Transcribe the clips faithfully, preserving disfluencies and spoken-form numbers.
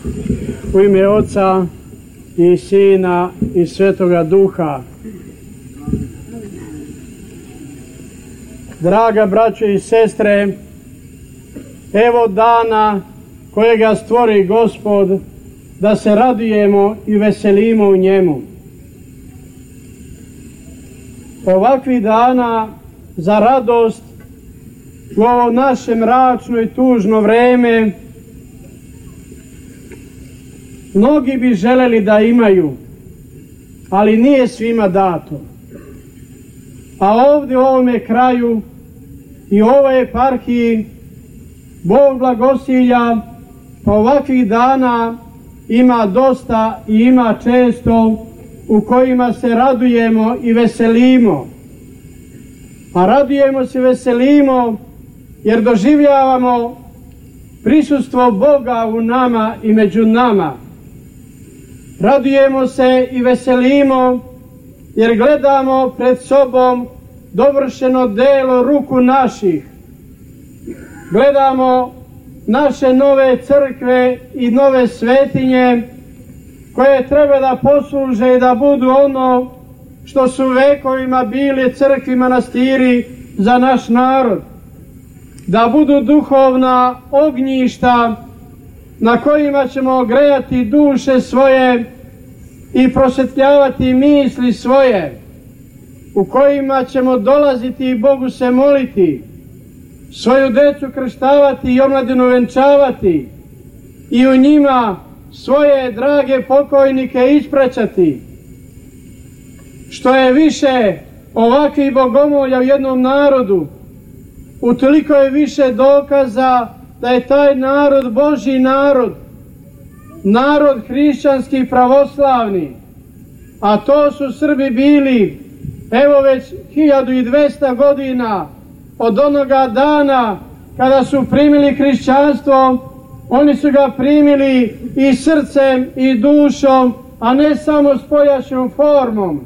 U ime Oca i Sina i Svetoga Duha. Draga braćo i sestre, evo dana kojega stvori Gospod, da se radujemo i veselimo u njemu. Ovakvih dana za radost u ovo naše mračno i tužno vreme mnogi bi želeli da imaju, ali nije svima dato. A ovdje u ovome kraju i u ovoj eparhiji Bog blagosilja, pa ovakvih dana ima dosta i ima često u kojima se radujemo i veselimo. A radujemo se i veselimo jer doživljavamo prisustvo Boga u nama i među nama. Radujemo se i veselimo jer gledamo pred sobom dovršeno delo ruku naših. Gledamo naše nove crkve i nove svetinje koje treba da posluže i da budu ono što su vekovima bili crkvi, manastiri za naš narod. Da budu duhovna ognjišta na kojima ćemo grejati duše svoje i prosvetljavati misli svoje, u kojima ćemo dolaziti i Bogu se moliti, svoju decu krštavati i omladinu venčavati i u njima svoje drage pokojnike ispraćati. Što je više ovakvih bogomolja u jednom narodu, utoliko je više dokaza da je taj narod Božji narod, narod hrišćanski i pravoslavni, a to su Srbi bili evo već hiljadu i dvesta godina od onoga dana kada su primili hrišćanstvo. Oni su ga primili i srcem i dušom, a ne samo spoljašnjom formom.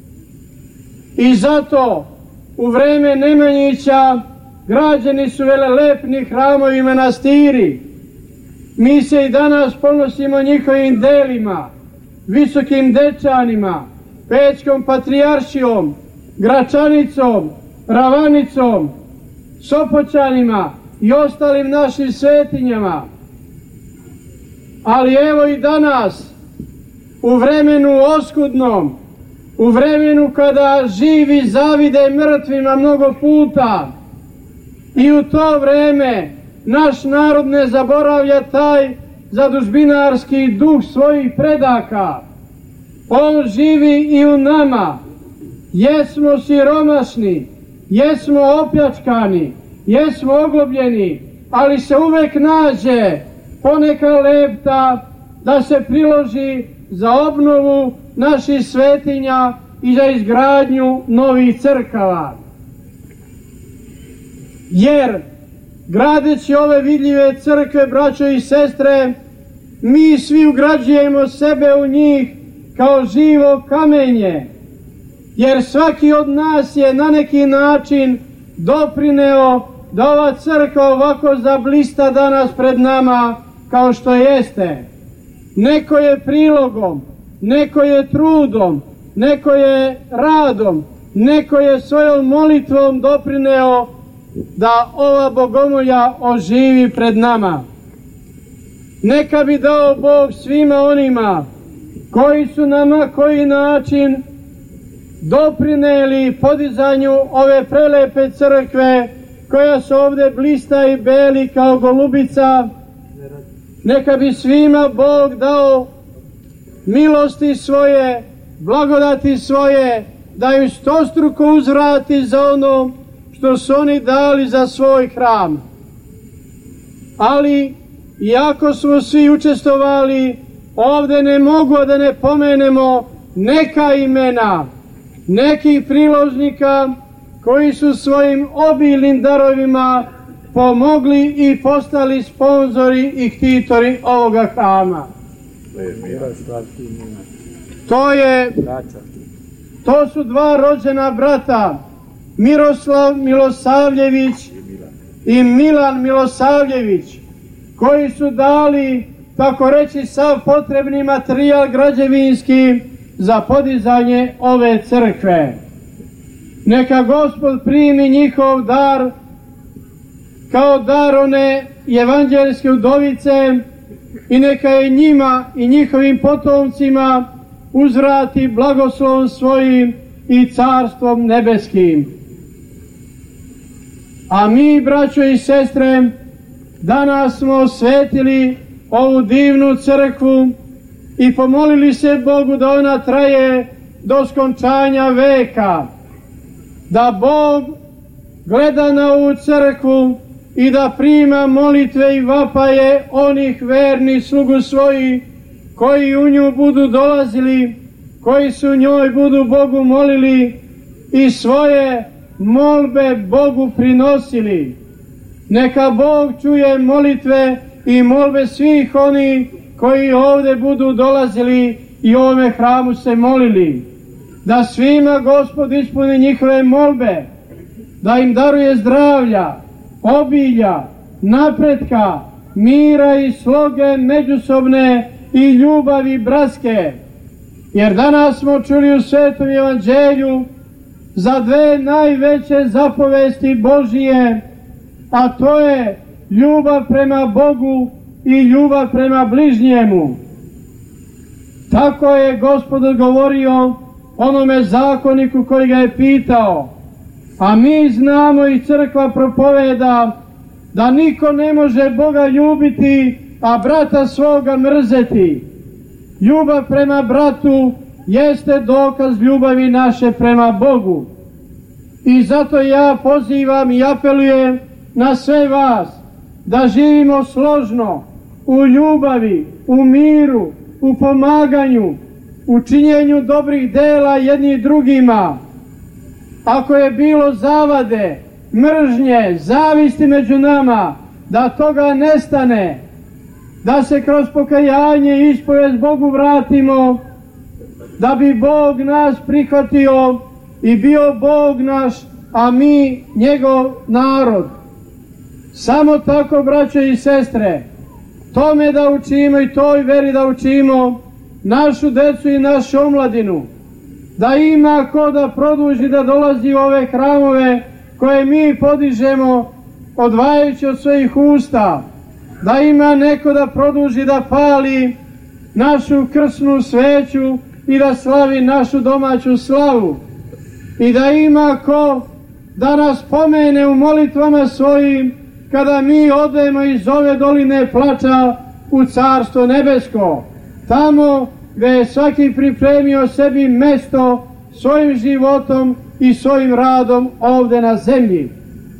I zato u vreme Nemanjića građeni su velelepni hramovi i manastiri. Mi se i danas ponosimo njihovim delima, Visokim Dečanima, Pećkom patrijaršijom, Gračanicom, Ravanicom, Sopoćanima i ostalim našim svetinjama. Ali evo i danas, u vremenu oskudnom, u vremenu kada živi zavide mrtvima mnogo puta, i u to vreme naš narod ne zaboravlja taj zadužbinarski duh svojih predaka. On živi i u nama. Jesmo siromašni, jesmo opljačkani, jesmo oglobljeni, ali se uvek nađe poneka lepta da se priloži za obnovu naših svetinja i za izgradnju novih crkava. Jer, gradeći ove vidljive crkve, braćo i sestre, mi svi ugrađujemo sebe u njih kao živo kamenje. Jer svaki od nas je na neki način doprineo da ova crkva ovako zablista danas pred nama kao što jeste. Neko je prilogom, neko je trudom, neko je radom, neko je svojom molitvom doprineo da ova bogomolja oživi pred nama. Neka bi dao Bog svima onima koji su na koji način doprineli podizanju ove prelepe crkve koja se ovdje blista i beli kao golubica. Neka bi svima Bog dao milosti svoje, blagodati svoje, da im stostruko uzvrati za ono što su oni dali za svoj hram. Ali, iako smo svi učestvovali, ovdje ne mogu da ne pomenemo neka imena, nekih priložnika koji su svojim obilnim darovima pomogli i postali sponzori i ktitori ovoga hrama. To je, to su dva rođena brata, Miroslav Milosavljević i Milan Milosavljević, koji su dali tako reći sav potrebni materijal građevinski za podizanje ove crkve. Neka Gospod primi njihov dar kao dar one evanđelske udovice i neka je njima i njihovim potomcima uzvrati blagoslovom svojim i carstvom nebeskim. A mi, braćo i sestre, danas smo osvetili ovu divnu crkvu i pomolili se Bogu da ona traje do skončanja veka, da Bog gleda na ovu crkvu i da prima molitve i vapaje onih vernih slugu svojih koji u nju budu dolazili, koji su njoj budu Bogu molili i svoje molbe Bogu prinosili. Neka Bog čuje molitve i molbe svih onih koji ovdje budu dolazili i u ovome hramu se molili. Da svima Gospod ispuni njihove molbe, da im daruje zdravlja, obilja, napretka, mira i sloge međusobne i ljubavi bratske. Jer danas smo čuli u Svetom evanđelju za dve najveće zapovesti Božije, a to je ljubav prema Bogu i ljubav prema bližnjemu. Tako je Gospod odgovorio onome zakoniku koji ga je pitao, a mi znamo i crkva propoveda da niko ne može Boga ljubiti, a brata svoga mrzeti. Ljubav prema bratu jeste dokaz ljubavi naše prema Bogu. I zato ja pozivam i apelujem na sve vas da živimo složno, u ljubavi, u miru, u pomaganju, u činjenju dobrih dela jedni drugima. Ako je bilo zavade, mržnje, zavisti među nama, da toga nestane, da se kroz pokajanje i ispovest Bogu vratimo, da bi Bog nas prihvatio i bio Bog naš, a mi njegov narod. Samo tako, braćo i sestre, tome da učimo i toj veri da učimo našu decu i našu omladinu, da ima ko da produži da dolazi u ove hramove koje mi podižemo odvajajući od svojih usta, da ima neko da produži da pali našu krsnu sveću i da slavi našu domaću slavu, i da ima ko da nas pomene u molitvama svojim kada mi odemo iz ove doline plača u Carstvo nebesko, tamo gde je svaki pripremio sebi mesto svojim životom i svojim radom ovde na zemlji.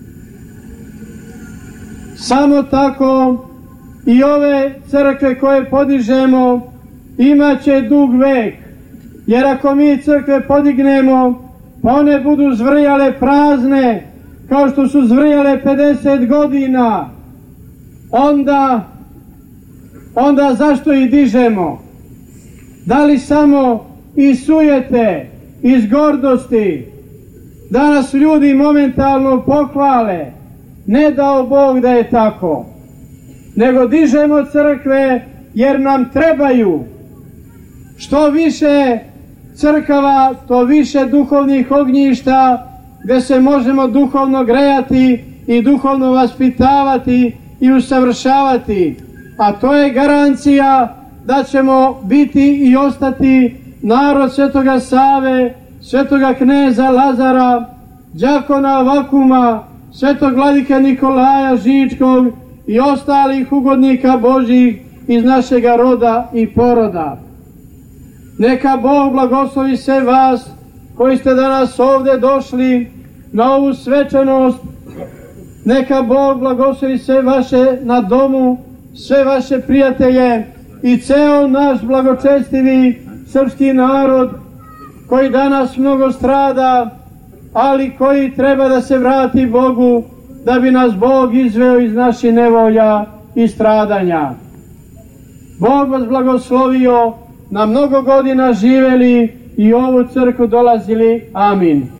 Samo tako i ove crkve koje podižemo imaće dug vek, jer ako mi crkve podignemo, pa one budu zvrjale prazne, kao što su zvrjale pedeset godina, onda, onda zašto ih dižemo? Da li samo iz sujete, iz gordosti, da nas ljudi momentalno pohvale? Ne dao Bog da je tako, nego dižemo crkve jer nam trebaju. Što više crkava, to više duhovnih ognjišta gde se možemo duhovno grejati i duhovno vaspitavati i usavršavati, a to je garancija da ćemo biti i ostati narod Svetoga Save, Svetoga kneza Lazara, đakona Vakuma, Svetog vladike Nikolaja Žičkog i ostalih ugodnika Božjih iz našega roda i poroda. Neka Bog blagoslovi sve vas koji ste danas ovde došli na ovu svečanost. Neka Bog blagoslovi sve vaše na domu, sve vaše prijatelje i ceo naš blagočestivi srpski narod koji danas mnogo strada, ali koji treba da se vrati Bogu da bi nas Bog izveo iz naših nevolja i stradanja. Bog vas blagoslovio, na mnogo godina živeli i u ovu crkvu dolazili. Amin.